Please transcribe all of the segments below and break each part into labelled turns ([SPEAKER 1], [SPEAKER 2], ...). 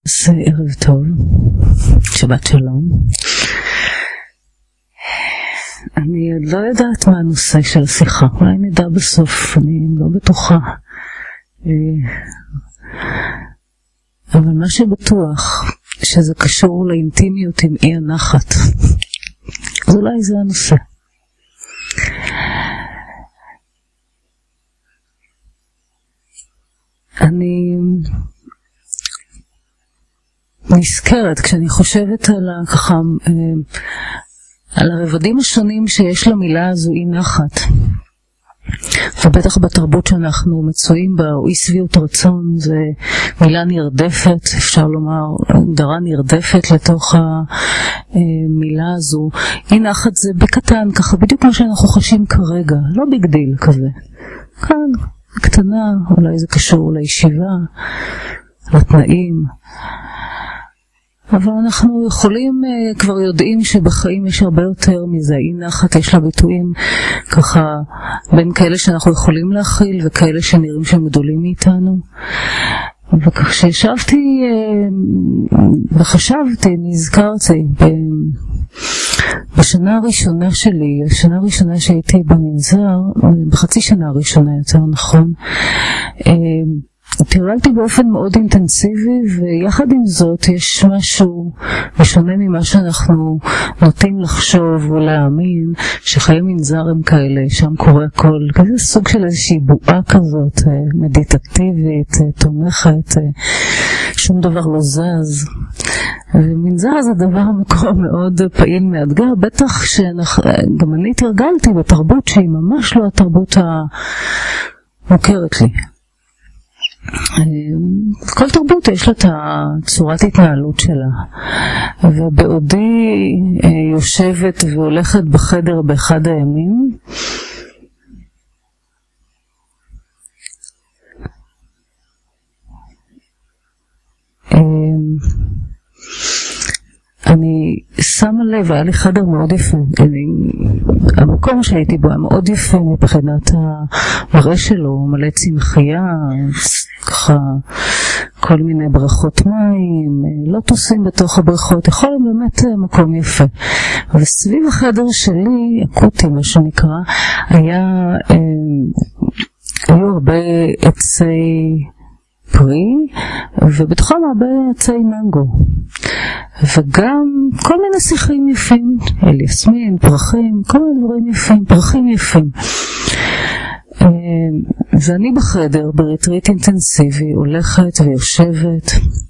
[SPEAKER 1] אז ערב טוב, שבת שלום. אני עוד לא יודעת מה הנושא של השיחה, אולי נדע בסוף, אני לא בטוחה. אבל מה שבטוח, שזה קשור לאינטימיות עם אי הנחת. אז אולי זה הנושא. אני נזכרת כשאני חושבת על הרבדים השונים שיש למילה הזו אי נחת, ובטח בתרבות שאנחנו מצויים בה, או אי שביעות רצון, זה מילה נרדפת, אפשר לומר, דרה נרדפת לתוך המילה הזו. אי נחת זה בקטן, ככה בדיוק מה שאנחנו חשים כרגע, לא בגדיל כזה. כאן, קטנה, אולי זה קשור לישיבה, לתנאים. אבל אנחנו יכולים, כבר יודעים שבחיים יש הרבה יותר מזה. אי נחת יש לה ביטויים ככה בין כאלה שאנחנו יכולים להכיל וכאלה שנראים שהם גדולים מאיתנו. וכך שישבתי וחשבתי, נזכרתי בשנה הראשונה שלי, השנה הראשונה שהייתי במנזר, בחצי שנה הראשונה יותר נכון, תרגלתי באופן מאוד אינטנסיבי, ויחד עם זאת יש משהו משונה ממה שאנחנו נוטים לחשוב או להאמין, שחיי מנזר הם כאלה, שם קורה הכל, כזה סוג של איזושהי בועה כזאת, מדיטטיבית, תומכת, שום דבר לא זז. ומנזר זה דבר מקום מאוד פעיל מאתגר, בטח שגם אני תרגלתי בתרבות שהיא ממש לא התרבות המוכרת לי. כל תרבות יש לה את צורת התנהלות שלה, ובעודי יושבת והולכת בחדר באחד הימים, אני שמה לב, היה לי חדר מאוד יפה, המקום שהייתי בו היה מאוד יפה מבחינת המראה שלו, מלא צמחייה, ככה כל מיני בריכות מים, לא טוסים בתוך הבריכות, יכול להיות באמת מקום יפה. אבל סביב החדר שלי, אקוטי מה שנקרא, היו הרבה עצי פרי, ובתוכם הרבה עצי מנגו, וגם כל מיני שיחים יפים, יסמין, פרחים, כל מיני דברים יפים, פרחים יפים. ואני בחדר בריטריט אינטנסיבי הולכת ויושבת,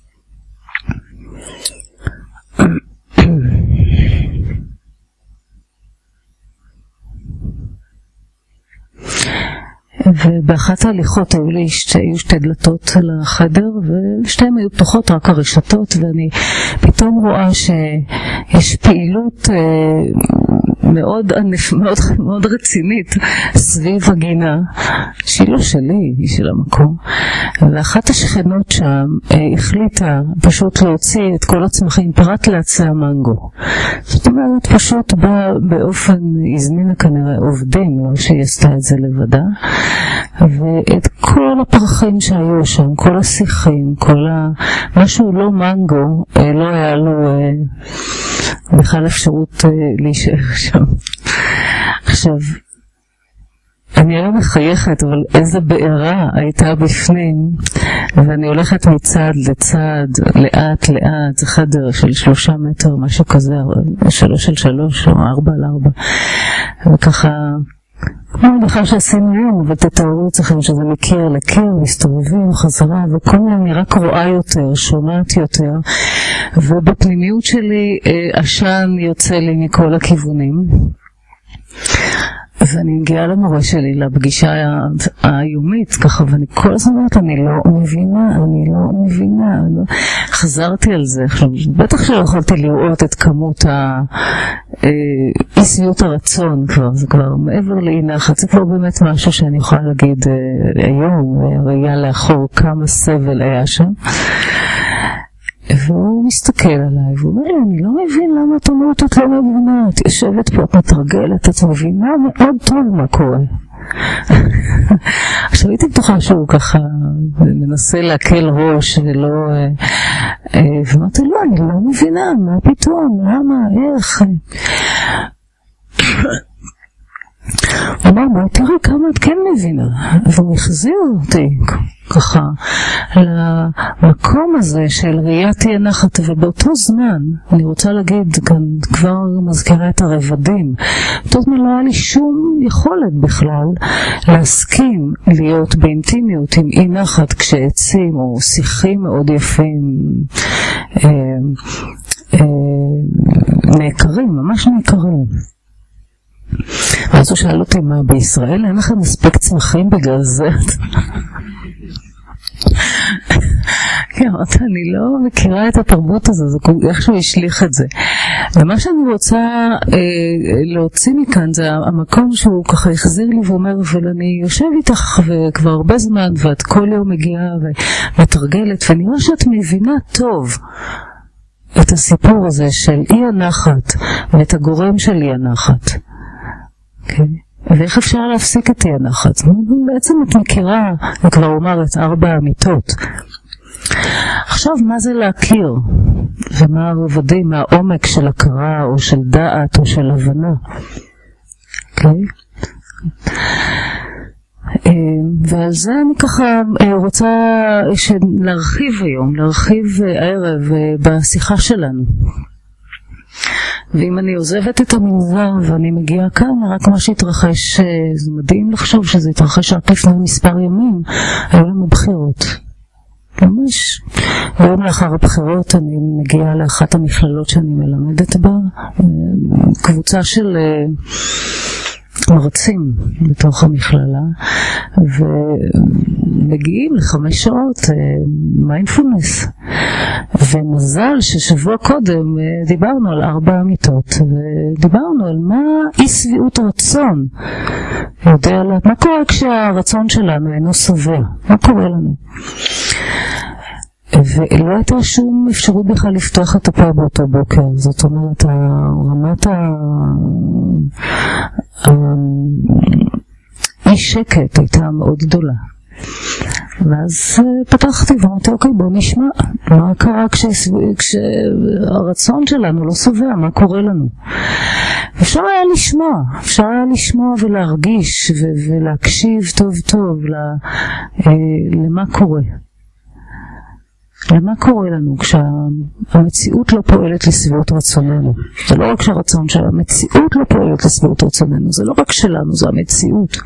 [SPEAKER 1] ובאחת ההליכות היו שתי דלתות לחדר, ושתיהן היו פתוחות, רק הרשתות, ואני פתאום רואה שיש פעילות מאוד מאוד רצינית סביב הגינה, שהיא לא שלי, היא של המקום. ואחת השכנות שם החליטה פשוט להוציא את כל הצמחים פרט לעצי המנגו. זאת אומרת, פשוט באה באופן, הזמינה כנראה עובדים, לא שהיא עשתה את זה לבדה, ואת כל הפרחים שהיו שם, כל השיחים, משהו לא מנגו, לא היה לו בכלל אפשרות להישאר שם. עכשיו, אני לא מחייכת, אבל איזה בעירה הייתה בפנים, ואני הולכת מצד לצד, לאט לאט, זה חדר של 3 מטר, משהו כזה, 3 על 3 או 4 על 4, וככה, כמו בכלל שעשינו היום, אבל תתארו אצלכם שזה מקיר לקיר, מסתובבים חזרה, וכל מיני אני רק רואה יותר, שומעת יותר, ובפנימיות שלי עשן יוצא לי מכל הכיוונים. ואני מגיעה למורה שלי לפגישה היומית ככה, ואני כל הזמן אומרת, אני לא מבינה. חזרתי על זה. עכשיו, בטח שלא יכולתי לראות את כמות אי-שביעות הרצון כבר, זה כבר מעבר לאי נחת, זה כבר באמת משהו שאני יכולה להגיד היום, ראייה לאחור כמה סבל היה שם. והוא מסתכל עליי, והוא אומר לי, אני לא מבין למה את אומרת, את לא מבינה, את יושבת פה, את מתרגלת, את מבינה מאוד טוב מה קורה. עכשיו הייתי בטוחה שהוא ככה מנסה להקל ראש ולא ואמרתי, לא, אני לא מבינה, מה פתאום, למה, איך? הוא אמר, בואי תראי כמה את כן מבינה. והוא החזיר אותי ככה למקום הזה של ראיית אי הנחת, ובאותו זמן, אני רוצה להגיד, כאן כבר מזכירה את הרבדים, באותו זמן לא היה לי שום יכולת בכלל להסכים להיות באינטימיות עם אי נחת כשעצים או שיחים מאוד יפים נעקרים, ממש נעקרים. אז הוא שאל אותי, מה, בישראל אין לכם מספיק צמחים בגלל זה? כן, אני לא מכירה את התרבות הזו, זה איכשהו השליך את זה. ומה שאני רוצה להוציא מכאן זה המקום שהוא ככה החזיר לי ואומר, אבל אני יושב איתך וכבר הרבה זמן, ואת כל יום מגיעה ומתרגלת, ונראה שאת מבינה טוב את הסיפור הזה של אי הנחת, ואת הגורם של אי הנחת. ואיך אפשר להפסיק את אי הנחת? בעצם את מכירה, אני כבר אומר, את 4 האמיתות. עכשיו, מה זה להכיר? ומה הרבדים, מה העומק של הכרה, או של דעת, או של הבנה? ועל זה אני ככה רוצה להרחיב היום, להרחיב הערב בשיחה שלנו. ואם אני עוזבת את המנזר ואני מגיעה כאן, רק מה שהתרחש, זה מדהים לחשוב שזה התרחש רק לפני מספר ימים, היו לנו בחירות. ממש. ויום לאחר הבחירות אני מגיעה לאחת המכללות שאני מלמדת בה, קבוצה של מרצים בתוך המכללה, ומגיעים ל5 שעות מיינדפולנס. ומזל ששבוע קודם דיברנו על 4 אמיתות, ודיברנו על מה אי שביעות רצון. יודע מה קורה כשהרצון שלנו אינו שבע, מה קורה לנו. ולא הייתה שום אפשרות בכלל לפתוח את הפה באותו בוקר. זאת אומרת, רמת אי שקט הייתה מאוד גדולה. ואז פתחתי ואמרתי, אוקיי, בוא נשמע מה קרה כשהרצון שלנו לא שבע, מה קורה לנו. אפשר היה לשמוע ולהרגיש ולהקשיב טוב טוב למה קורה. למה קורה לנו כשהמציאות לא פועלת לשביעות רצוננו? זה לא רק שהרצון של המציאות לא פועלת לשביעות רצוננו, זה לא רק שלנו, זה המציאות.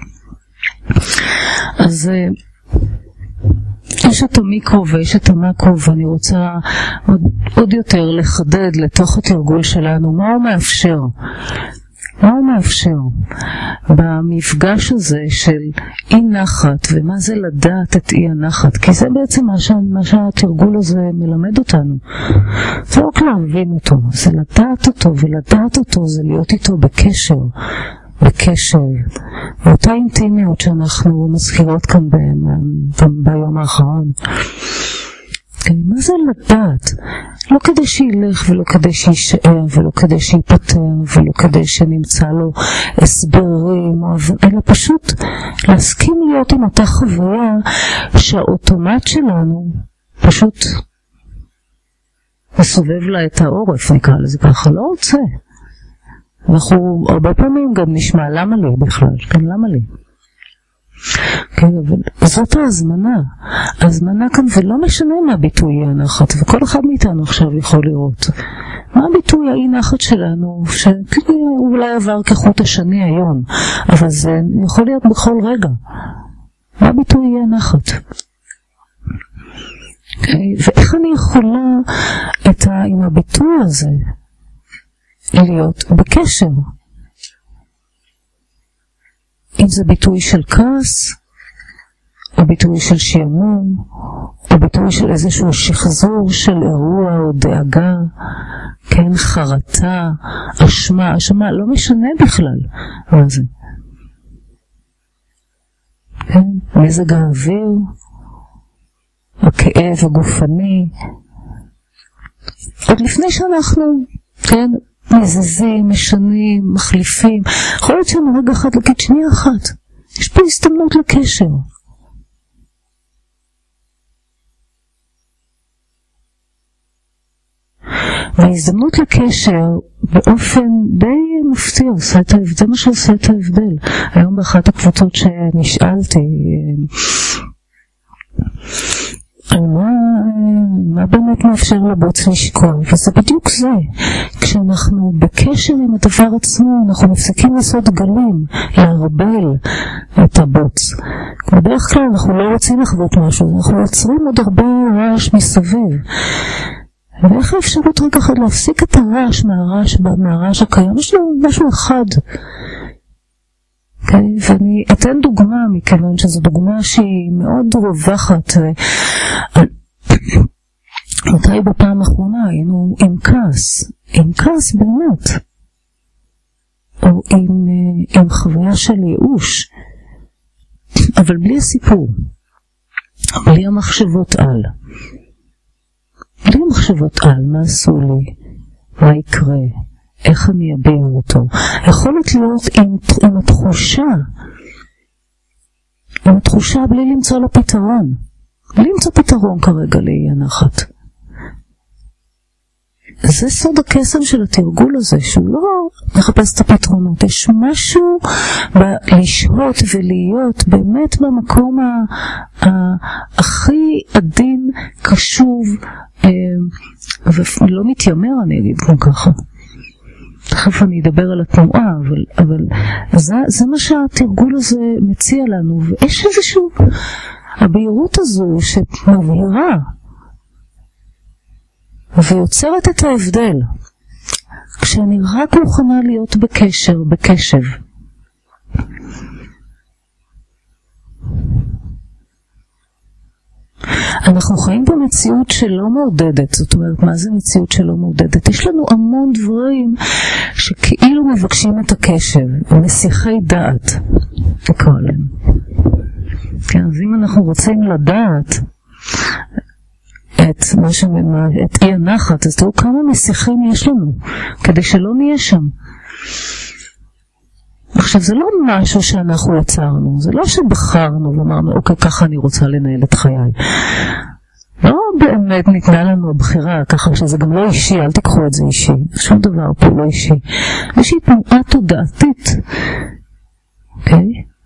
[SPEAKER 1] אז יש את המיקרו ויש את המקרו, ואני רוצה עוד יותר לחדד לתוך התרגול שלנו מה הוא מאפשר. מה הוא מאפשר במפגש הזה של אי נחת, ומה זה לדעת את אי הנחת? כי זה בעצם מה שהתרגול הזה מלמד אותנו. זה לא להבין אותו, זה לדעת אותו, ולדעת אותו זה להיות איתו בקשר, באותה אינטימיות שאנחנו מזכירות כאן ביום האחרון. מה זה לדעת? לא כדי שילך ולא כדי שישאר ולא כדי שיפטר ולא כדי שנמצא לו הסברים, אלא פשוט להסכים להיות עם אותה חוויה שהאוטומט שלנו פשוט מסובב לה את העורף, נקרא לזה ככה, לא רוצה. אנחנו הרבה פעמים גם נשמע למה לי בכלל, כן, למה לי? כן, אבל זאת ההזמנה כאן, ולא משנה מה ביטוי אי הנחת, וכל אחד מאיתנו עכשיו יכול לראות מה ביטוי האי נחת שלנו, שהוא אולי עבר כחוט השני היום, אבל זה יכול להיות בכל רגע. מה ביטוי אי הנחת? ואיך אני יכולה עם הביטוי הזה להיות בקשר? אם זה ביטוי של כעס, או ביטוי של שעמום, או ביטוי של איזשהו שחזור של אירוע או דאגה, כן, חרטה, אשמה, לא משנה בכלל מה זה. כן, מזג האוויר, הכאב הגופני, עוד לפני שאנחנו, כן, מזזים, משנים, מחליפים. יכול להיות שם רגע אחד להגיד שנייה אחת. יש פה הזדמנות לקשר. וההזדמנות לקשר באופן די מפתיע עושה את ההבדל, זה מה שעושה את ההבדל. היום באחת הקבוצות שנשאלתי על מה באמת מאפשר לבוץ לשקוע, וזה בדיוק זה. כשאנחנו בקשר עם הדבר עצמו, אנחנו מפסיקים לעשות גלים, להרבל את הבוץ. בדרך כלל אנחנו לא רוצים לחוות משהו, אנחנו יוצרים עוד הרבה רעש מסביב. ואיך האפשרות רגע אחד להפסיק את הרעש מהרעש הקיים? יש לנו משהו אחד. Okay, ואני אתן דוגמה מכיוון שזו דוגמה שהיא מאוד רווחת. מתי בפעם האחרונה היינו עם כעס באמת, או עם חוויה של ייאוש, אבל בלי הסיפור, בלי המחשבות על. בלי המחשבות על, מה עשו לי, מה יקרה, איך אני אביע אותו. יכולת להיות עם התחושה בלי למצוא לה פתרון. בלי למצוא פתרון כרגע לאי הנחת. זה סוד הקסם של התרגול הזה, שהוא לא מחפש את הפתרונות. יש משהו לשהות ולהיות באמת במקום הכי עדין, קשוב, ולא מתיימר, אני אגיד כמו ככה. תכף אני אדבר על התנועה, אבל זה מה שהתרגול הזה מציע לנו, ויש איזשהו, הבהירות הזו שמבהירה, ויוצרת את ההבדל, כשאני רק מוכנה להיות בקשב. אנחנו חיים במציאות שלא מעודדת. זאת אומרת, מה זה מציאות שלא מעודדת? יש לנו המון דברים שכאילו מבקשים את הקשב, מסיחי דעת, תקרא להם. כן, אז אם אנחנו רוצים לדעת את אי הנחת, אז תראו כמה מסיחים יש לנו, כדי שלא נהיה שם. עכשיו, זה לא משהו שאנחנו יצרנו, זה לא שבחרנו ואמרנו, אוקיי, ככה אני רוצה לנהל את חיי. לא באמת ניתנה לנו הבחירה, ככה שזה גם לא אישי, אל תיקחו את זה אישי, שום דבר פה לא אישי. יש תנועה תודעתית, אוקיי?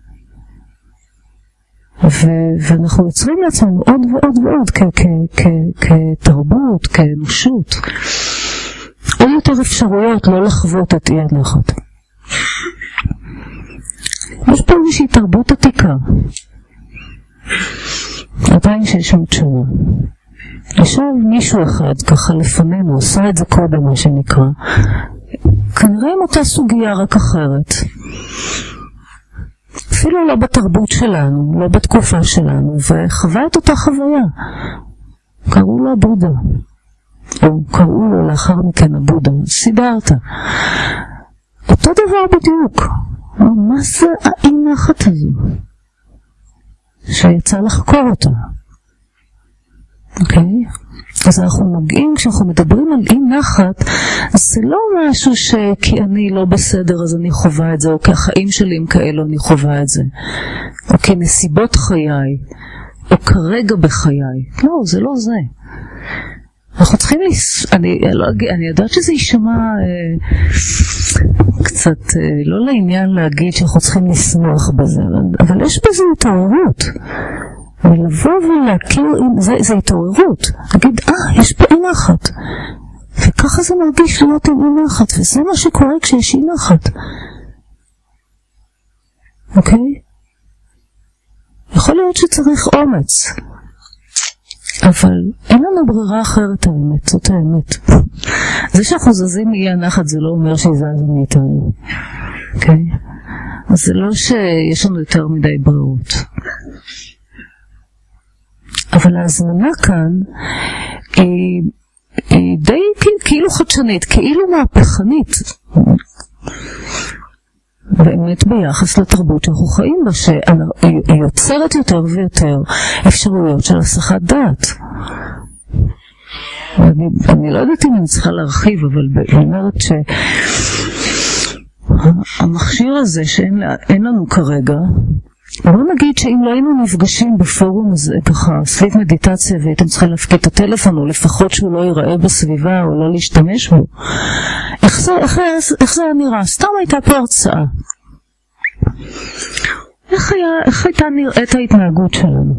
[SPEAKER 1] ואנחנו יוצרים לעצמנו עוד ועוד ועוד כתרבות, כאנושות, עוד יותר אפשרויות לא לחוות את אי הנחת. יש פה איזושהי תרבות עתיקה, 2600 שנה. עכשיו מישהו אחד ככה לפנינו עושה את זה קודם, מה שנקרא, כנראה עם אותה סוגיה רק אחרת, אפילו לא בתרבות שלנו, לא בתקופה שלנו, וחווה את אותה חוויה. קראו לו הבודה, או קראו לו לאחר מכן הבודה, סידרת. אותו דבר בדיוק. מה זה האי נחת הזו שיצא לחקור אותה? אוקיי? אז אנחנו נוגעים, כשאנחנו מדברים על אי נחת, אז זה לא משהו שכי אני לא בסדר אז אני חווה את זה, או כי החיים שלי הם כאלו אני חווה את זה, או כי נסיבות חיי, או כרגע בחיי. לא, זה לא זה. אנחנו צריכים אני יודעת שזה יישמע קצת לא לעניין להגיד שאנחנו צריכים לשמוח בזה, אבל יש בזה התעוררות, ולבוא ולהכיר, זה התעוררות, להגיד יש פה אי נחת, וככה זה מרגיש להיות עם אי נחת, וזה מה שקורה כשיש אי נחת. אוקיי? יכול להיות שצריך אומץ, אבל אין לנו ברירה אחרת. האמת, זאת האמת. זה שאנחנו זזים מאי הנחת זה לא אומר שיזזו מאיתנו, אוקיי? אז זה לא שיש לנו יותר מדי ברירות, אבל ההזמנה כאן היא די כאילו חדשנית, כאילו מהפכנית, באמת ביחס לתרבות שאנחנו חיים בה, שהיא יוצרת יותר ויותר אפשרויות של הסחת דעת. אני לא יודעת אם אני צריכה להרחיב, אבל אני אומרת שהמכשיר הזה שאין לנו כרגע, בוא נגיד שאם לא היינו נפגשים בפורום הזה ככה סביב מדיטציה והייתם צריכים להפקיד את הטלפון או לפחות שהוא לא ייראה בסביבה או לא להשתמש בו, איך זה נראה? סתם הייתה פה הרצאה, איך הייתה נראית ההתנהגות שלנו?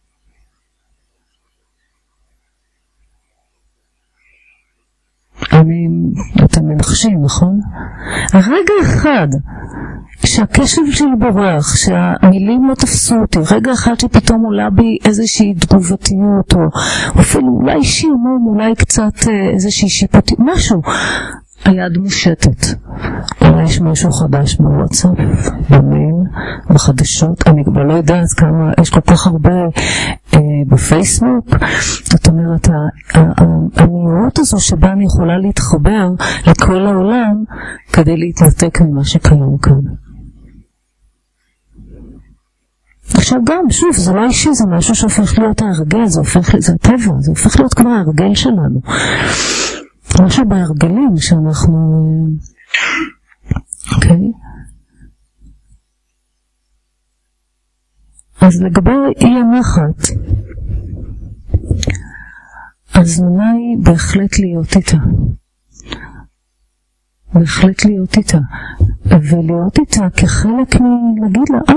[SPEAKER 1] אתם מנחשים, נכון? רגע אחד שהקשב שלי בורח, שהמילים לא תפסו אותי, רגע אחד שפתאום עולה בי איזושהי תגובתיות, או אפילו אולי שימום, אולי קצת איזושהי שיפוטית, משהו, היד מושטת. אולי יש משהו חדש בוואטסאפ, במייל, בחדשות, אני כבר לא יודעת כמה, יש כל כך הרבה בפייסבוק. זאת אומרת, המהירות הזו שבה אני יכולה להתחבר לכל העולם כדי להתנתק ממה שקיים כאן. עכשיו גם, שוב, זה לא אישי, זה משהו שהופך להיות ההרגל, זה הטבע, זה הופך להיות כבר ההרגל שלנו. משהו בהרגלים שאנחנו... אוקיי? אז לגבי אי הנחת, הזמנה היא בהחלט להיות איתה. בהחלט להיות איתה. ולהיות איתה כחלק מלהגיד לה,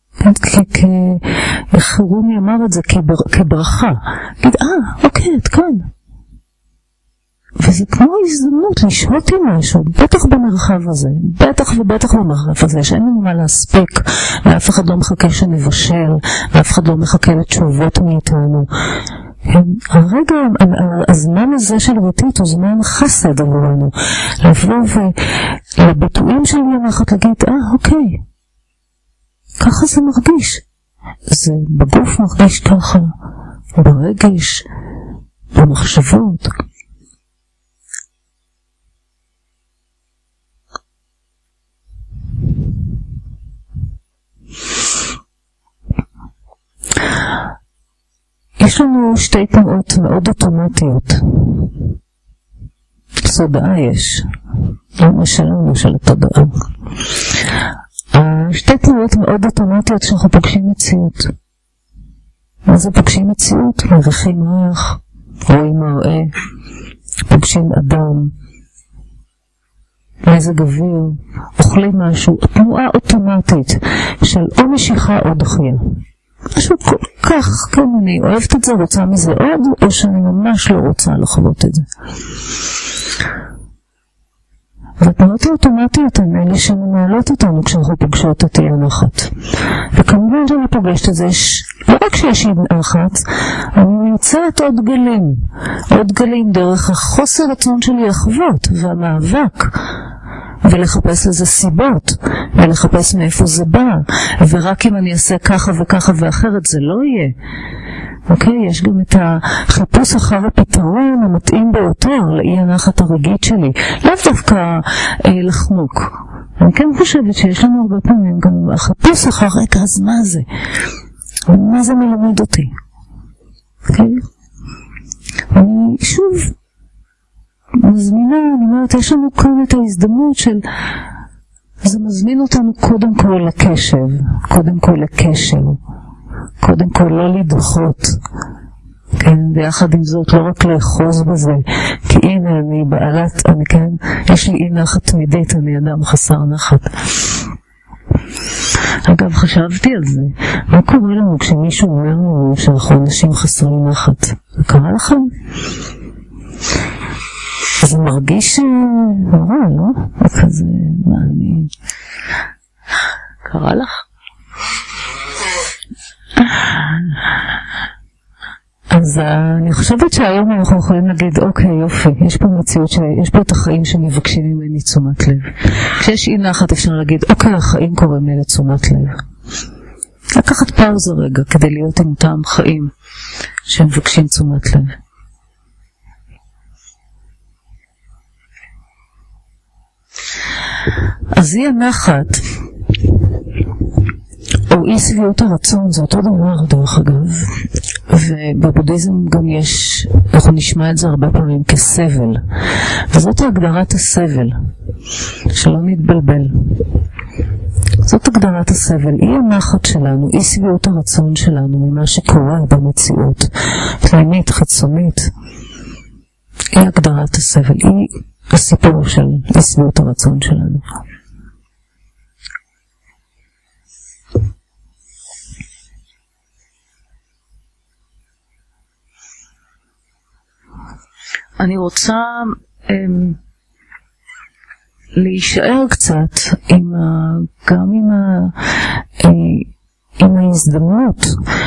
[SPEAKER 1] איך רומי אמר את זה, כברכה. להגיד, אוקיי, את כאן. וזה כמו הזדמנות לשהות עם משהו, בטח במרחב הזה, בטח ובטח במרחב הזה, שאין לנו מה להספיק, ואף אחד לא מחכה שנבשל, ואף אחד לא מחכה לתשובות מאיתנו. הרגע, הזמן הזה של ריטית הוא זמן חסד עבורנו, לבוא ולביטויים שלי הנחת להגיד, אוקיי, ככה זה מרגיש. זה בגוף מרגיש ככה, ברגש, במחשבות. יש לנו שתי תנועות מאוד אוטומטיות. תודעה יש. לא שלנו של התודעה. שתי תנועות מאוד אוטומטיות שאנחנו פוגשים מציאות. מה זה פוגשים מציאות? מריחים ריח, רואים מראה, פוגשים אדם, מזג אוויר, אוכלים משהו. תנועה אוטומטית של או משיכה או דחייה. משהו כל כך, כן, אני אוהבת את זה, רוצה מזה עוד, או שאני ממש לא רוצה לחוות את זה. והתנועות האוטומטיות הן אלה שמנהלות אותנו כשאנחנו פוגשות את אי הנחת. וכמובן שאני פוגשת את זה, לא רק שיש אי הנחת, אני יוצאת עוד גלים דרך החוסר רצון שלי לחוות והמאבק. ולחפש לזה סיבות, ולחפש מאיפה זה בא, ורק אם אני אעשה ככה וככה ואחרת זה לא יהיה. אוקיי, יש גם את החיפוש אחר הפתרון המתאים ביותר לאי הנחת הרגעית שלי, לאו דווקא לחנוק. אני כן חושבת שיש לנו הרבה פעמים גם החיפוש אחר, רגע, אז מה זה? מה זה מלמד אותי? אוקיי? אני שוב מזמינה, אני אומרת, יש לנו כאן את ההזדמנות של, זה מזמין אותנו קודם כל לקשב, קודם כל לקשר, קודם כל לא לדחות, כן, ויחד עם זאת לא רק לאחוז בזה, כי הנה אני בעלת, אני כן, יש לי אי נחת תמידית, אני אדם חסר נחת. אגב, חשבתי על זה, מה קורה לנו כשמישהו אומר לנו שאנחנו אנשים חסרי נחת? זה קרה לכם? זה מרגיש נורא, לא? כזה, מה אני... קרה לך? אז אני חושבת שהיום אנחנו יכולים להגיד, אוקיי, יופי, יש פה מציאות, יש פה את החיים שמבקשים ממני תשומת לב. כשיש אי נחת אפשר להגיד, אוקיי, החיים קוראים לי לתשומת לב. לקחת פאוזה רגע כדי להיות עם אותם חיים שמבקשים תשומת לב. אז אי הנחת או אי שביעות הרצון זה אותו דבר דרך אגב, ובבודהיזם גם יש, אנחנו נשמע את זה הרבה פעמים כסבל, וזאת הגדרת הסבל, שלא נתבלבל. זאת הגדרת הסבל, היא הנחת שלנו, היא שביעות הרצון שלנו ממה שקורה במציאות, פנימית, חיצונית. היא הגדרת הסבל, היא הסיפור של שביעות הרצון שלנו. אני רוצה להישאר קצת גם עם ההזדמנות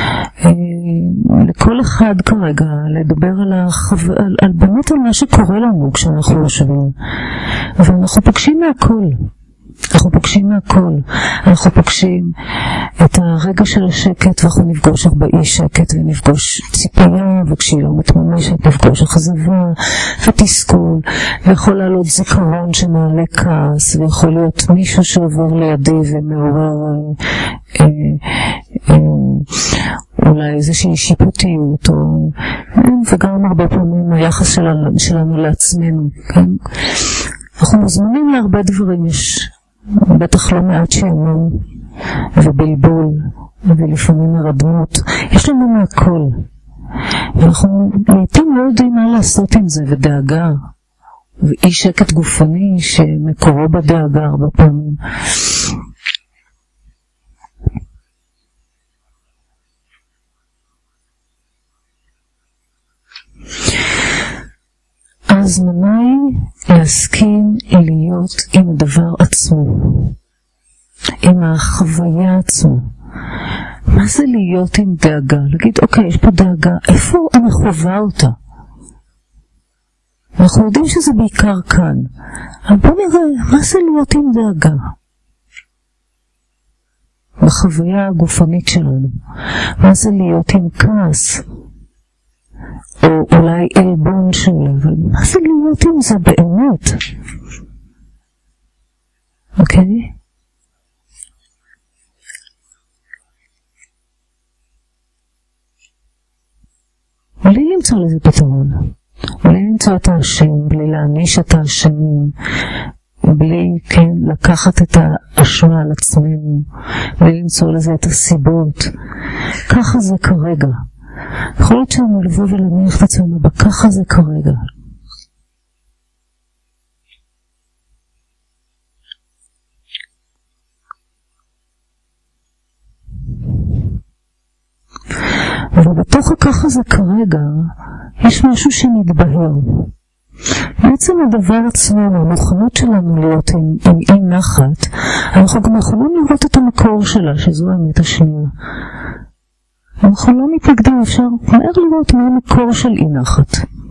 [SPEAKER 1] לכל אחד כרגע לדבר על באמת על מה שקורה לנו כשאנחנו יושבים, ואנחנו פוגשים מהכל. אנחנו פוגשים מהכל, אנחנו פוגשים את הרגע של השקט, ואנחנו נפגוש הרבה אי שקט, ונפגוש ציפייה, וכשהיא לא מתממשת נפגוש אכזבה ותסכול, ויכול לעלות זיכרון שמעלה כעס, ויכול להיות מישהו שעובר לידי ומעורר אולי איזושהי שיפוטיות, וגם הרבה פעמים היחס שלנו לעצמנו, כן? אנחנו מוזמנים להרבה דברים, יש בטח לא מעט שעמום ובלבול ולפעמים הרדמות, יש לנו מהכל, ואנחנו לעתים לא יודעים מה לעשות עם זה, ודאגה ואי שקט גופני שמקורו בדאגה הרבה פעמים. הזמנה היא להסכים להיות עם הדבר עצמו, עם החוויה עצמו. מה זה להיות עם דאגה? להגיד, אוקיי, יש פה דאגה, איפה אני חווה אותה? אנחנו יודעים שזה בעיקר כאן, אבל בוא נראה, מה זה להיות עם דאגה? בחוויה הגופנית שלנו. מה זה להיות עם כעס? או אולי אלבון שלה, אבל מה זה להיות עם זה באמת? אוקיי? בלי למצוא לזה פתרון, בלי למצוא את האשם, בלי להעניש את האשמים, בלי, כן, לקחת את האשמה על עצמנו, בלי למצוא לזה את הסיבות. ככה זה כרגע. יכול להיות שאני לבוא ולהניח את עצמנו, בככה זה כרגע. ובתוך הככה זה כרגע, יש משהו שמתבהר. בעצם הדבר עצמו, המוכנות שלנו להיות עם אי נחת, אנחנו גם יכולים לראות את המקור שלה, שזו האמת השנייה. אנחנו לא מתנגדים, אפשר מהר לראות מה המקור של אי נחת.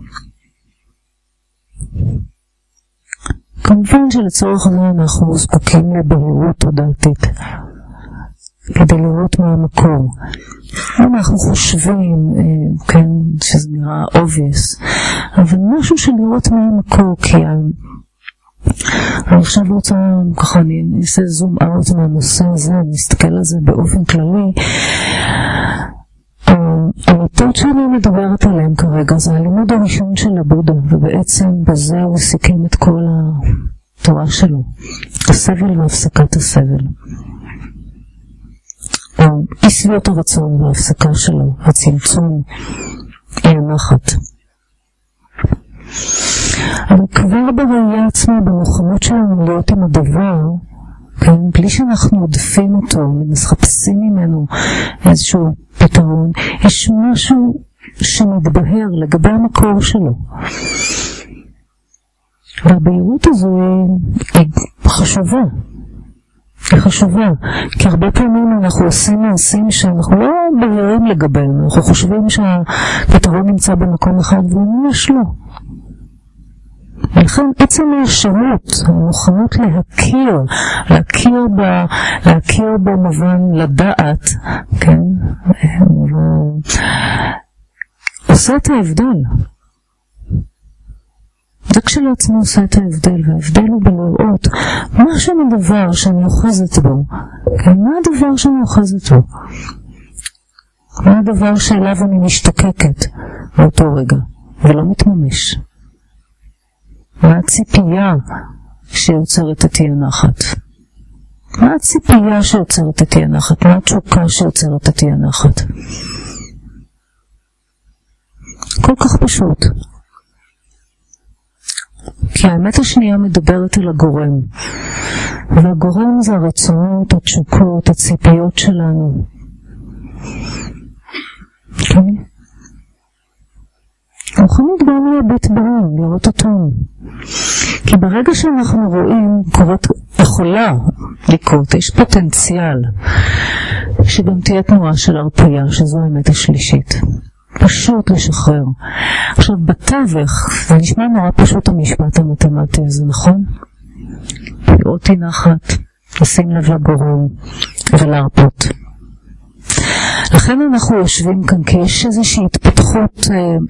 [SPEAKER 1] כמובן שלצורך זה אנחנו זקוקים לבהירות תודעתית, כדי לראות מה המקור. אנחנו חושבים, כן, שזה נראה obvious, אבל משהו של לראות מה המקור, כי אני עכשיו רוצה, ככה אני אעשה זום אאוט מהנושא הזה, אני אסתכל על זה באופן כללי. המיטות שאני מדברת עליהן כרגע זה הלימוד הראשון של הבודה, ובעצם בזה הוא סיכם את כל התורה שלו, הסבל והפסקת הסבל, אי שביעות הרצון וההפסקה שלו, הצמצום, אי הנחת. אבל כבר בראייה עצמה, במוכנות שלנו להיות עם הדבר, כן, בלי שאנחנו עודפים אותו, מחפשים ממנו איזשהו פתרון, יש משהו שמתבהר לגבי המקור שלו. והבהירות הזו היא חשובה. היא חשובה, כי הרבה פעמים אנחנו עושים מעשים שאנחנו לא בהירים לגביהם, אנחנו חושבים שהפתרון נמצא במקום אחד וממש לא. ולכן עצם הישרות, המוכנות להכיר במובן לדעת, כן, עושה את ההבדל. זה כשלעצמו עושה את ההבדל, וההבדל הוא בלראות מה שם הדבר שאני אוחזת בו, כן, מה הדבר שאני אוחזת בו, מה הדבר שאליו אני משתקקת באותו רגע, ולא מתממש. מה הציפייה שיוצרת את אי הנחת? מה הציפייה שיוצרת את אי הנחת? מה התשוקה שיוצרת את אי הנחת? כל כך פשוט. כי האמת השנייה מדברת על הגורם. והגורם זה הרצונות, התשוקות, הציפיות שלנו. כן? מוכנות גם להביט בהם, לראות אותם. כי ברגע שאנחנו רואים, יכולה לקרות, יש פוטנציאל שגם תהיה תנועה של הרפאיה, שזו האמת השלישית. פשוט לשחרר. עכשיו בתווך, זה נשמע נורא פשוט המשפט המתמטי הזה, נכון? לראות אי נחת, לשים לב לגורם ולהרפות. לכן אנחנו יושבים כאן, כי יש איזושהי התפתחות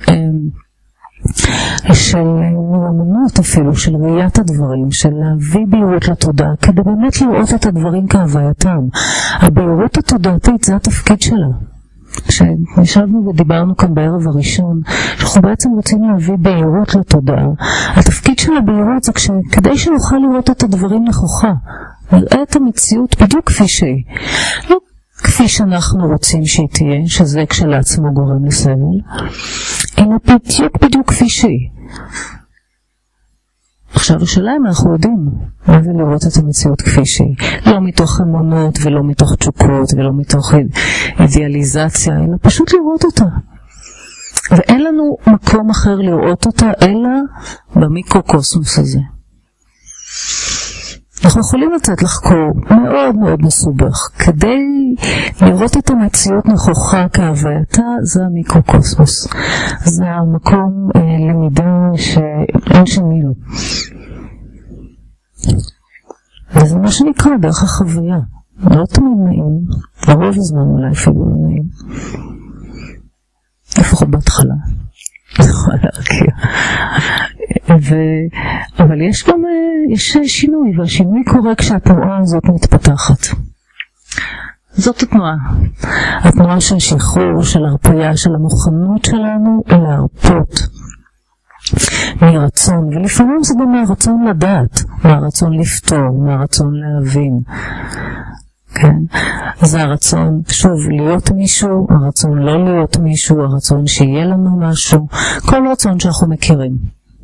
[SPEAKER 1] של מיומנות אפילו, של ראיית הדברים, של להביא בהירות לתודעה, כדי באמת לראות את הדברים כהווייתם. הבהירות התודעתית זה התפקיד שלה. כשנשבנו ודיברנו כאן בערב הראשון, אנחנו בעצם רוצים להביא בהירות לתודעה. התפקיד של הבהירות זה כדי שנוכל לראות את הדברים נכוחה, נראה את המציאות בדיוק כפי שהיא. לא כפי שאנחנו רוצים שהיא תהיה, שזה כשלעצמו גורם לסבל, אלא בדיוק כפי שהיא. עכשיו השאלה אם אנחנו יודעים מה זה לראות את המציאות כפי שהיא, לא מתוך אמונות ולא מתוך תשוקות ולא מתוך אידיאליזציה, אלא פשוט לראות אותה. ואין לנו מקום אחר לראות אותה אלא במיקרוקוסמוס הזה. אנחנו יכולים לצאת לחקור מאוד מאוד מסובך. כדי לראות את המציאות נכוחה כהווייתה, זה המיקרוקוסמוס. זה המקום למידה שאין שני לו. וזה מה שנקרא דרך החוויה. לא תמיד נעים, לרוב הזמן אולי אפילו לא נעים. לפחות בהתחלה. זה יכול להרגיע. אבל יש שינוי, והשינוי קורה כשהתנועה הזאת מתפתחת. זאת התנועה. התנועה של שחרור, של הרפאיה, של המוכנות שלנו להרפות מרצון, ולפעמים זה גם מהרצון לדעת, מהרצון לפתור, מהרצון להבין. כן? זה הרצון, שוב, להיות מישהו, הרצון לא להיות מישהו, הרצון שיהיה לנו משהו, כל רצון שאנחנו מכירים.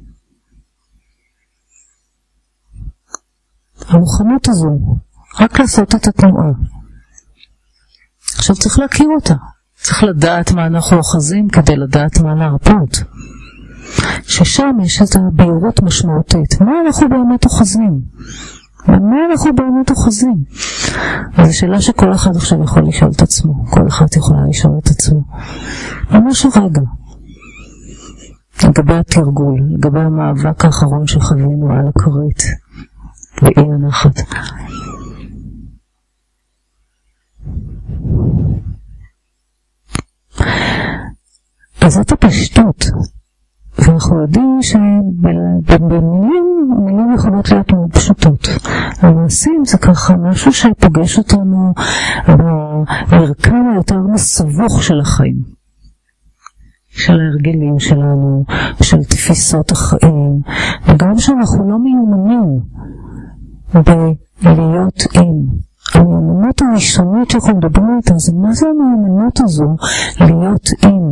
[SPEAKER 1] המוכנות הזו, רק לעשות את התנועה. עכשיו צריך להכיר אותה. צריך לדעת מה אנחנו אוחזים כדי לדעת מה להרפות. ששם יש את הבהירות משמעותית. מה אנחנו באמת אוחזים? במה אנחנו באמת אוחזים? אז זו שאלה שכל אחד עכשיו יכול לשאול את עצמו. כל אחד יכולה לשאול את עצמו. ממש רגע. לגבי התרגול, לגבי המאבק האחרון שחווינו על הכרית. באי הנחת. אז זאת הפשטות. ואנחנו יודעים שבמילים יכולות להיות מאוד פשוטות. המעשים זה ככה משהו שפוגש אותנו במרקם היותר מסבוך של החיים. של ההרגלים שלנו, של תפיסות החיים, וגם שאנחנו לא מיומנים בלהיות עם. המיומנות הראשונית שאנחנו מדברים איתה, זה מה זה המיומנות הזו להיות עם?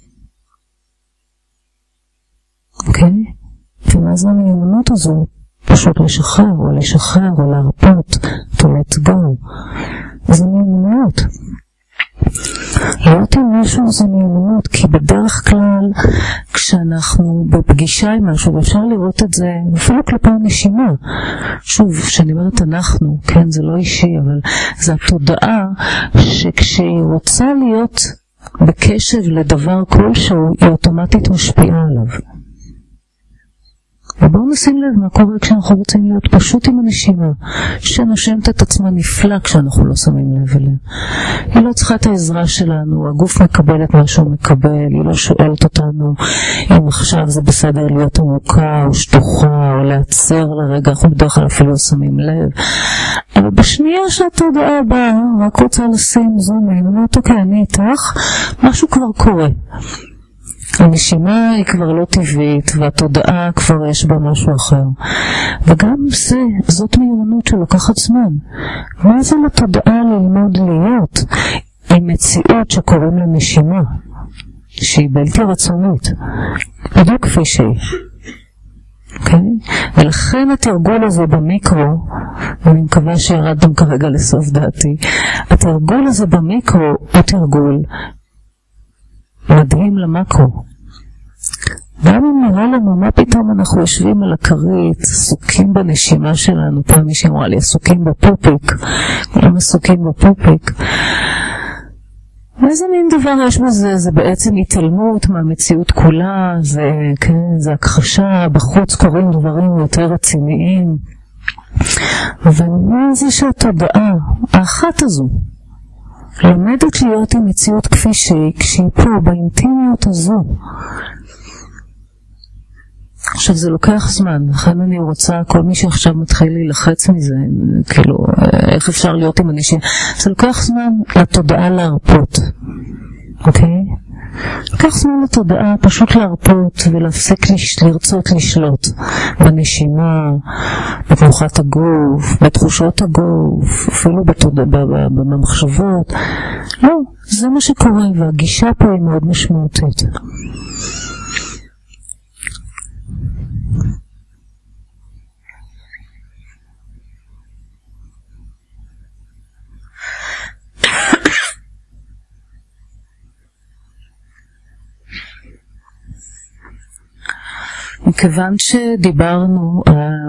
[SPEAKER 1] אוקיי? ומה זה המיומנות הזו? פשוט לשחרר או להרפות, to let go. זה מיומנות. להיות עם משהו זה מיומנות, כי בדרך כלל כשאנחנו בפגישה עם משהו, ואפשר לראות את זה אפילו כלפי הנשימה. שוב, כשאני אומרת אנחנו, כן, זה לא אישי, אבל זה התודעה שכשהיא רוצה להיות בקשב לדבר כלשהו, היא אוטומטית משפיעה עליו. ובואו נשים לב מה קורה כשאנחנו רוצים להיות פשוט עם הנשימה, שנושמת את עצמה נפלא כשאנחנו לא שמים לב אליה. היא לא צריכה את העזרה שלנו, הגוף מקבל את מה שהוא מקבל, היא לא שואלת אותנו אם עכשיו זה בסדר להיות עמוקה או שטוחה או לעצר לרגע, אנחנו בדרך כלל אפילו לא שמים לב. אבל בשנייה שהתודעה באה, רק רוצה לשים זומים, אומרת אוקיי, אני איתך, משהו כבר קורה. הנשימה היא כבר לא טבעית, והתודעה כבר יש בה משהו אחר. וגם זאת מיומנות שלוקחת זמן. מה זה לתודעה ללמוד להיות עם מציאות שקוראים לה נשימה, שהיא בלתי רצונית, בדיוק כפי שהיא. ולכן התרגול הזה במיקרו, אני מקווה שירדתם כרגע לסוף דעתי, התרגול הזה במיקרו הוא תרגול מדהים למקרו. גם אם נראה לנו מה פתאום אנחנו יושבים על הכרית, עסוקים בנשימה שלנו, פעם מישהי אמרה לי עסוקים בפופיק, כולם עסוקים בפופיק. איזה מין דבר יש בזה? זה בעצם התעלמות מהמציאות כולה, זה הכחשה, בחוץ קוראים דברים יותר רציניים. ומה זה שהתודעה, האחת הזו, לומדת להיות עם מציאות כפי שהיא, כשהיא פה, באינטימיות הזו. עכשיו זה לוקח זמן, לכן אני רוצה, כל מי שעכשיו מתחיל להילחץ מזה, כאילו, איך אפשר להיות עם אנשים, זה לוקח זמן לתודעה להרפות, אוקיי? לוקח זמן לתודעה פשוט להרפות ולהפסיק לרצות לשלוט בנשימה, בתנוחת הגוף, בתחושות הגוף, אפילו במחשבות. לא, זה מה שקורה, והגישה פה היא מאוד משמעותית. מכיוון שדיברנו,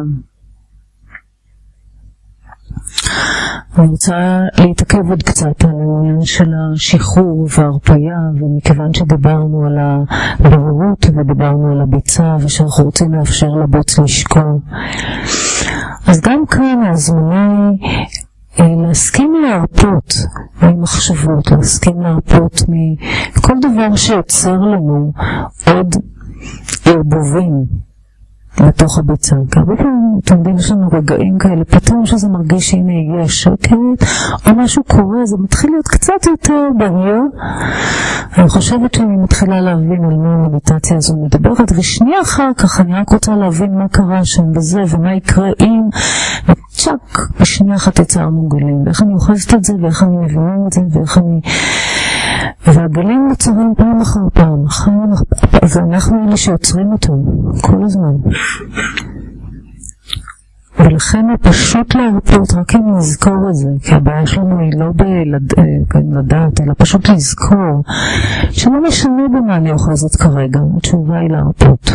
[SPEAKER 1] אני רוצה להתעכב עוד קצת על העניין של השחרור וההרפיה, ומכיוון שדיברנו על הברירות ודיברנו על הביצה ושאנחנו רוצים לאפשר לבוץ לשקוע, אז גם כאן הזמנה היא להסכים להרפות ממחשבות, להסכים להרפות מכל דבר שיוצר לנו עוד ערבובים בתוך הביצה. כי הרבה פעמים, אתם יודעים, יש לנו רגעים כאלה, פתאום שזה מרגיש שהנה יש שקט, או משהו קורה, זה מתחיל להיות קצת יותר בהיר. אני חושבת שאני מתחילה להבין על מה המדיטציה הזו מדברת, ושנייה אחר כך אני רק רוצה להבין מה קרה שם בזה, ומה יקרה אם, וצ'ק, בשנייה אחת יצרנו גלים, ואיך אני אוחזת את זה, ואיך אני מבינה את זה, ואיך אני... והגלים נוצרים פעם אחר פעם, ואנחנו אלה שיוצרים אותם כל הזמן. ולכן הוא פשוט להרפות, רק אם נזכור את זה, כי הבעיה שלנו היא לא בלדעת, אלא פשוט לזכור שלא משנה במה אני אוחזת כרגע, התשובה היא להרפות.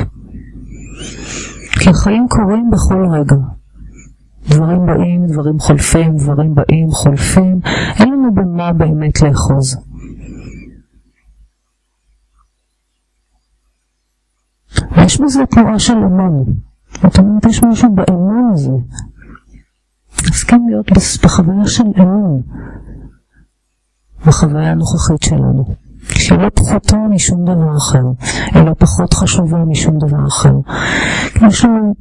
[SPEAKER 1] כי החיים קורים בכל רגע. דברים באים, דברים חולפים, דברים באים, חולפים, אין לנו במה באמת לאחוז. יש בזה תנועה של אמון. זאת אומרת, יש משהו באמון הזה. נסכים להיות בחוויה של אמון. בחוויה הנוכחית שלנו. שהיא לא פחותה משום דבר אחר. היא לא פחות חשובה משום דבר אחר. יש לנו...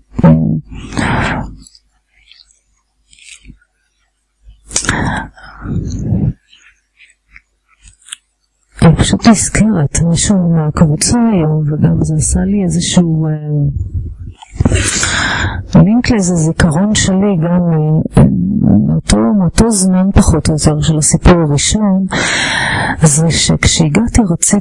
[SPEAKER 1] אני פשוט נזכרת משהו מהקבוצה היום, וגם זה עשה לי איזשהו לינק לאיזה זיכרון שלי, גם מאותו זמן פחות או יותר של הסיפור הראשון, זה שכשהגעתי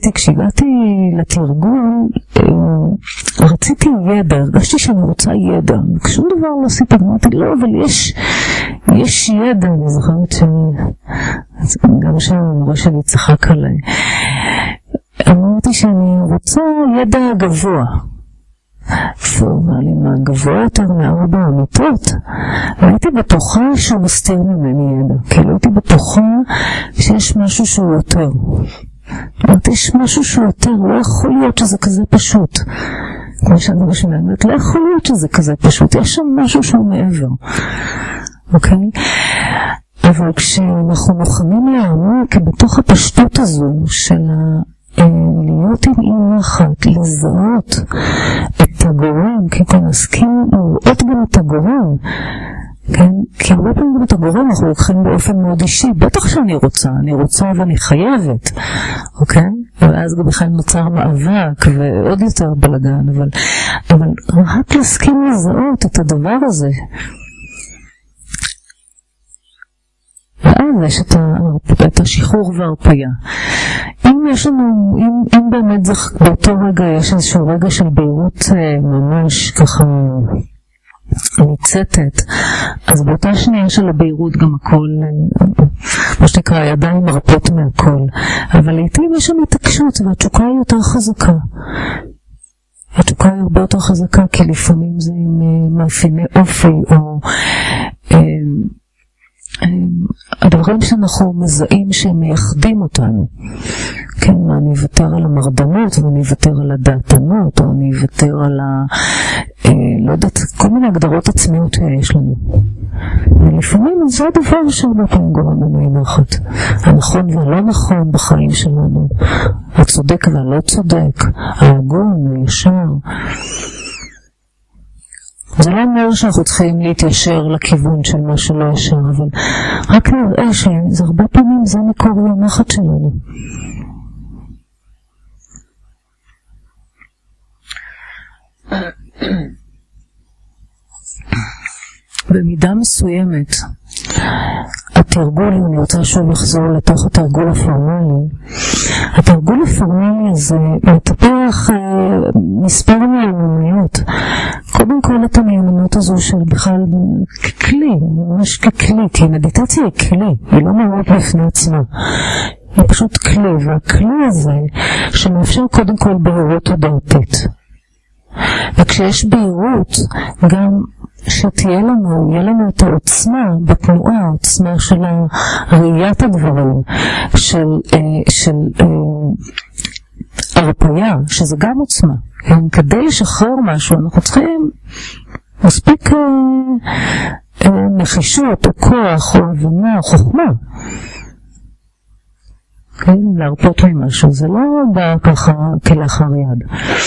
[SPEAKER 1] לתרגול, רציתי ידע, הרגשתי שאני רוצה ידע, כשום דבר לא סיפר, אמרתי לא, אבל יש ידע, אני זוכרת גם שהמורה שלי צחק עליי, אמרתי שאני רוצה ידע גבוה, והוא אמר לי, מה גבוה יותר מ4 אמיתות? והייתי בטוחה שהוא מסתיר ממני ידע, כאילו הייתי בטוחה שיש משהו שהוא יותר. אמרתי, יש משהו שהוא יותר, לא יכול להיות שזה כזה פשוט. כמו שאני משמענת, לא יכול להיות שזה כזה פשוט, יש שם משהו שהוא מעבר. אוקיי? אבל כשאנחנו מוכנים להאמין, כי בתוך הפשטות הזו של להיות עם אימא אחת, לזהות את הגורם, כי כאן נסכים לראות גם את הגורם, כן? כי הרבה פעמים גם את הגורם אנחנו לוקחים באופן מאוד אישי, בטח שאני רוצה ואני חייבת, אוקיי? ואז גם בכלל נוצר מאבק ועוד יותר בלגן, אבל רק להסכים לזהות את הדבר הזה. ואז יש את השחרור וההרפיה. אם באמת באותו רגע יש איזשהו רגע של בהירות ממש ככה ניצתת, אז באותה שנייה של הבהירות גם הכל, מה שנקרא, הידיים מרפות מהכל. אבל לעתים יש שם התעקשות והתשוקה היא יותר חזקה. התשוקה היא הרבה יותר חזקה, כי לפעמים זה עם מאפייני אופי או הדברים שאנחנו מזהים שהם מייחדים אותנו. כן, אני אוותר על המרדנות, ואני אוותר על הדעתנות, או אני אוותר על לא יודעת, כל מיני הגדרות עצמיות שיש לנו. ולפעמים זה הדבר שהרבה פעמים גורם לנו אי-נחת. הנכון והלא נכון בחיים שלנו, הצודק והלא צודק, ההגון, הישר. זה לא אומר שאנחנו צריכים להתיישר לכיוון של מה שלא ישר, אבל רק נראה שזה הרבה פעמים זה מקור הנחת שלנו. במידה מסוימת התרגול, אם אני רוצה שוב לחזור לתוך התרגול הפורמלי, התרגול הפורמלי הזה מטפח מספר מיומנויות. קודם כל את המיומנות הזו של בכלל ככלי, ממש ככלי, כי מדיטציה היא כלי, היא לא מאוד בפני עצמה, היא פשוט כלי, והכלי הזה שמאפשר קודם כל בהירות תודעתית. וכשיש בהירות גם שתהיה לנו, יהיה לנו את העוצמה בתנועה, העוצמה של ראיית הדברים, של הרפיה, שזה גם עוצמה. כדי לשחרר משהו, אנחנו צריכים מספיק נחישות, או כוח, או הבנה, או חוכמה. כן, להרפות ממשהו, זה לא בא ככה כלאחר יד.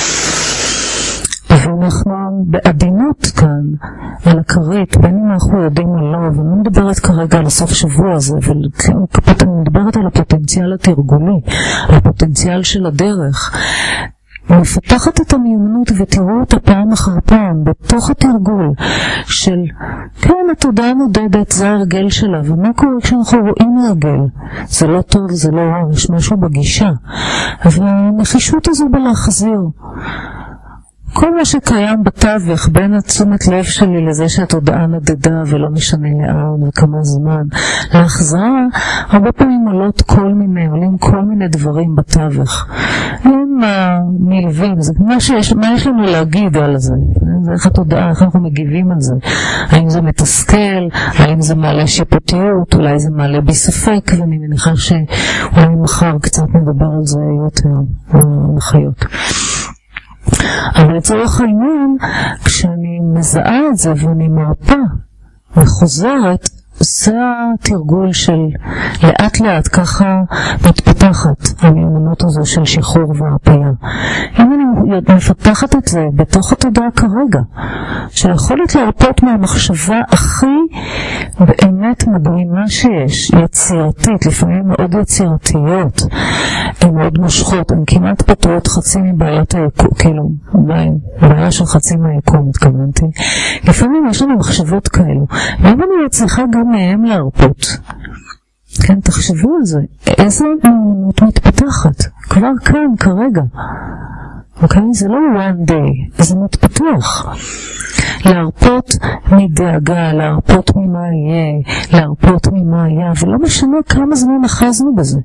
[SPEAKER 1] ואנחנו בעדינות כאן על הכרית, בין אם אנחנו יודעים או לא, ואני לא מדברת כרגע על הסוף שבוע הזה, אבל אני מדברת על הפוטנציאל התרגולי, על הפוטנציאל של הדרך. מפתחת את המיומנות ותראו אותה פעם אחר פעם בתוך התרגול של, כן, התודעה נודדת, זה הרגל שלה, ומה קורה כשאנחנו רואים הרגל? זה לא טוב, זה לא רע, יש משהו בגישה. והנחישות הזו בלהחזיר. כל מה שקיים בתווך בין התשומת לב שלי לזה שהתודעה נדדה ולא משנה לאן וכמה זמן, להחזרה הרבה פעמים עולים כל מיני דברים בתווך. הם נלווים, זה מה יש לנו להגיד על זה? זה איך התודעה, איך אנחנו מגיבים על זה? האם זה מתסכל? האם זה מעלה שיפוטיות? אולי זה מעלה בי ספק? ואני מניחה שאולי מחר קצת נדבר על זה יותר בחיות. אבל לצורך העניין, כשאני מזהה את זה ואני מרפה וחוזרת, זה התרגול של לאט לאט ככה מתפתחת המיומנות הזו של שחרור והרפיה. אם אני מפתחת את זה בתוך התודעה כרגע, שיכולת להרפות מהמחשבה הכי באמת מדהימה שיש, יצירתית, לפעמים מאוד יצירתיות, הן מאוד מושכות, הן כמעט פתרות חצי מבעיות היקום, כאילו, בעיה של חצי מהיקום התכוונתי. לפעמים יש לנו מחשבות כאלו, ואם אני מצליחה גם מהם להרפות, כן, תחשבו על זה, איזה מיומנות מתפתחת, כבר כאן, כרגע. אוקיי? זה לא one day, זה מתפתח. להרפות מדאגה, להרפות ממה יהיה, להרפות ממה היה, ולא משנה כמה זמן נחזנו בזה.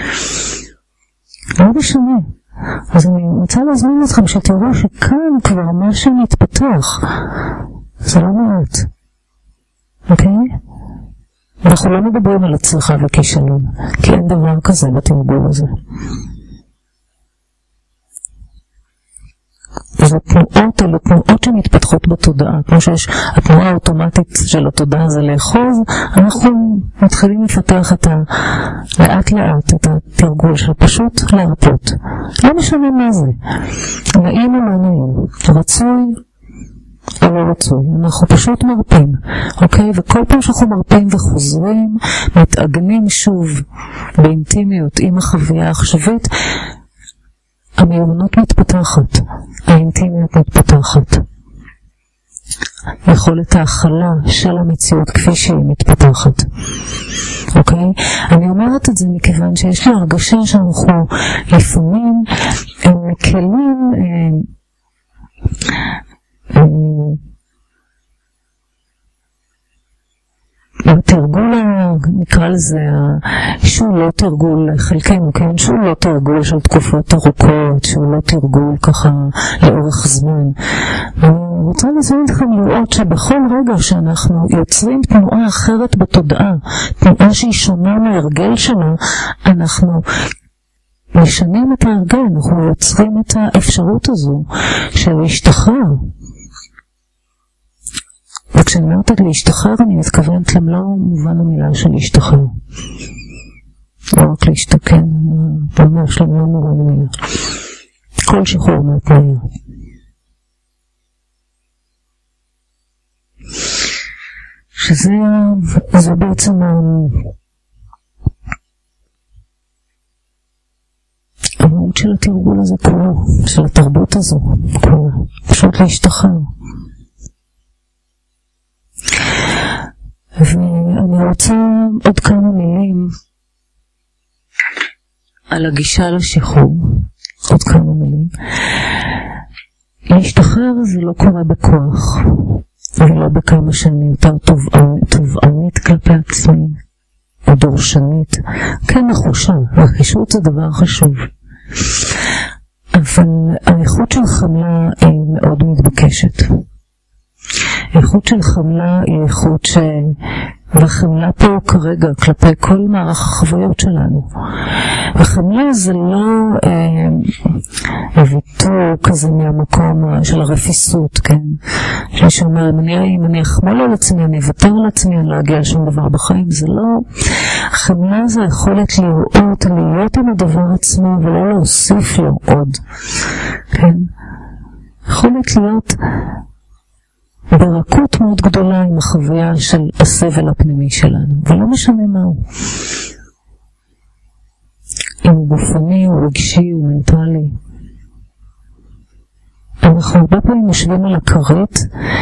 [SPEAKER 1] לא משנה. אז אני רוצה להזמין אתכם שתראו שכאן כבר משהו מתפתח. זה לא מעט. אוקיי? אנחנו לא מדברים על הצלחה וכישלון, כי אין דבר כזה בתרגול הזה. אז התנועות אלה תנועות שמתפתחות בתודעה, כמו שיש התנועה האוטומטית של התודעה זה לאחוז, אנחנו מתחילים לפתח לאט לאט את התרגול של פשוט להרפות. לא משנה מה זה, נעים או לא נעים, רצוי או הוא לא רצוי, אנחנו פשוט מרפים, אוקיי? וכל פעם שאנחנו מרפים וחוזרים, מתאגנים שוב באינטימיות עם החוויה העכשווית, המיומנות מתפתחת, האינטימיות מתפתחת. יכולת ההכלה של המציאות כפי שהיא מתפתחת. אוקיי? אני אומרת את זה מכיוון שיש לי הרגשה שאנחנו לפעמים מקלים התרגול, נקרא לזה, שהוא לא תרגול חלקנו, כן? שהוא לא תרגול של תקופות ארוכות, שהוא לא תרגול ככה לאורך זמן. אני רוצה להזמין אתכם לראות שבכל רגע שאנחנו יוצרים תנועה אחרת בתודעה, תנועה שהיא שונה מהרגל שלה, אנחנו משנים את ההרגל, אנחנו יוצרים את האפשרות הזו של להשתחרר. וכשאני אומרת להשתחרר, אני מתכוונת למלוא מובן המילה של להשתחרר. לא רק להשתכן, ממש למלוא מובן המילה. כל שחרור מהתניה. שזה בעצם המהות של התרגול הזה כולו, של התרבות הזו כולה. פשוט להשתחרר. ואני רוצה עוד כמה מילים על הגישה לשחרור. עוד כמה מילים. להשתחרר זה לא קורה בכוח, ולא בכמה שאני יותר תובענית כלפי עצמי, או דורשנית. כן, נחושה, רגישות זה דבר חשוב. אבל האיכות של חמלה היא מאוד מתבקשת. האיכות של חמלה היא איכות והחמלה פה כרגע כלפי כל מערך החוויות שלנו. וחמלה זה לא ויתור כזה מהמקום של הרפיסות, כן? שאומר, אם אני אחמול על עצמי, אני אוותר על עצמי, אני לא אגיע לשום דבר בחיים, זה לא. חמלה זה יכולת לראות, להיות עם הדבר עצמו ולא להוסיף לו עוד, כן? יכולת להיות ברכות מאוד גדולה עם החוויה של הסבל הפנימי שלנו, ולא משנה מהו. אם הוא גופני, הוא רגשי, הוא מנטלי. אנחנו הרבה פעמים יושבים על הכרת,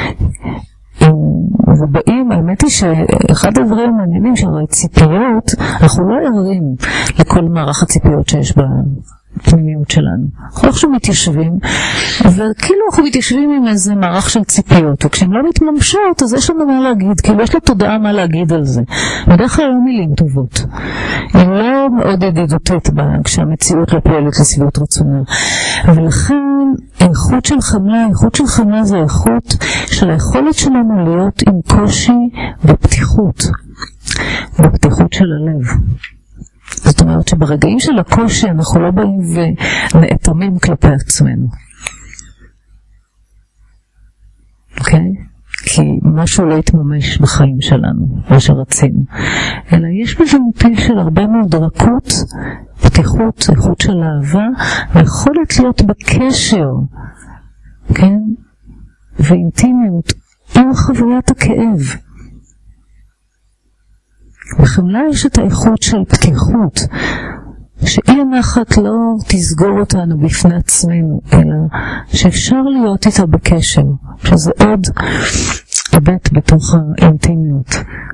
[SPEAKER 1] ובאים, האמת היא שאחד הדברים המעניינים שהרי ציפיות, אנחנו לא ערים לכל מערך הציפיות שיש בפנימיות שלנו. אנחנו עכשיו מתיישבים, וכאילו אנחנו מתיישבים עם איזה מערך של ציפיות, וכשהן לא מתממשות, אז יש לנו מה להגיד, כאילו יש לו תודעה מה להגיד על זה. בדרך כלל לא מילים טובות. היא לא מאוד ידידותית כשהמציאות לא פועלת לסביבות רצונה. ולכן, האיכות של חמלה זה האיכות של היכולת שלנו להיות עם קושי בפתיחות של הלב. זאת אומרת שברגעים של הקושי אנחנו לא באים ונאטמים כלפי עצמנו. אוקיי? כי משהו לא יתממש בחיים שלנו, מה שרצינו. אלא יש בזה מוטיב של הרבה מאוד רכות, פתיחות, איכות של אהבה, ויכולת להיות בקשר, כן? ואינטימיות עם חוויית הכאב. בחמלה יש את האיכות של פתיחות, שאי הנחת לא תסגור אותנו בפני עצמנו, אלא שאפשר להיות איתה בקשר, שזה עוד היבט בתוך האינטימיות.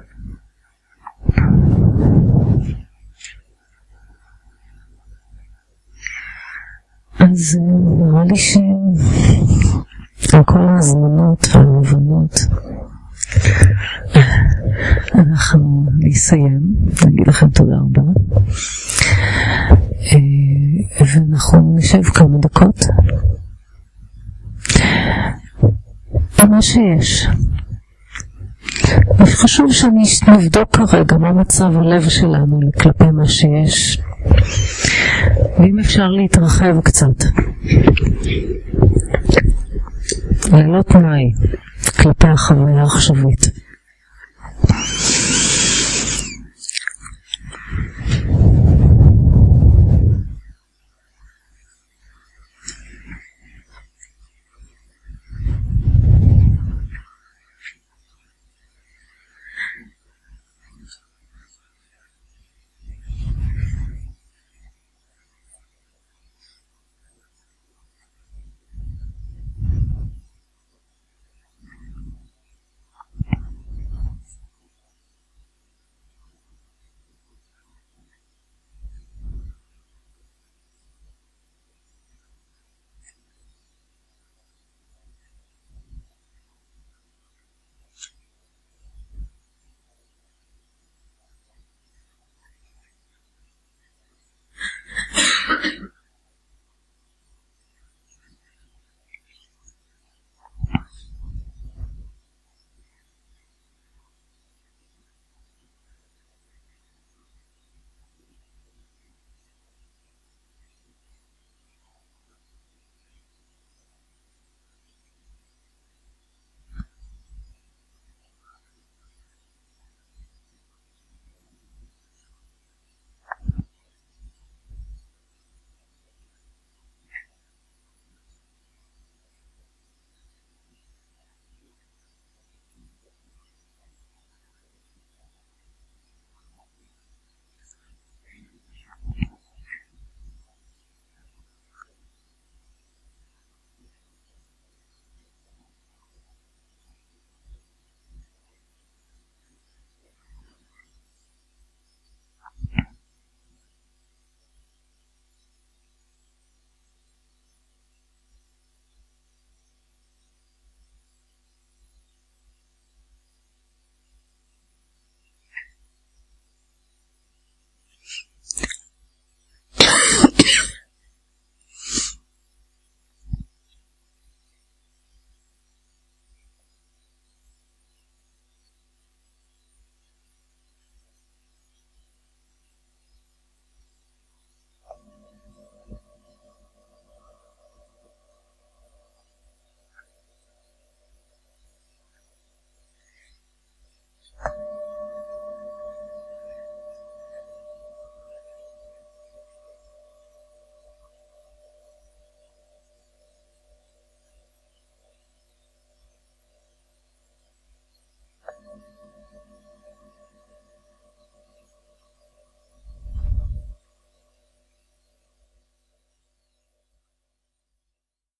[SPEAKER 1] אז נראה לי שעל כל ההזמנות וההבנות אנחנו נסיים, נגיד לכם תודה רבה, ואנחנו נשב כמה דקות מה שיש. חשוב שנבדוק כרגע מה מצב הלב שלנו כלפי מה שיש, ואם אפשר להתרחב קצת ללא תנאי כלפי החוויה העכשווית.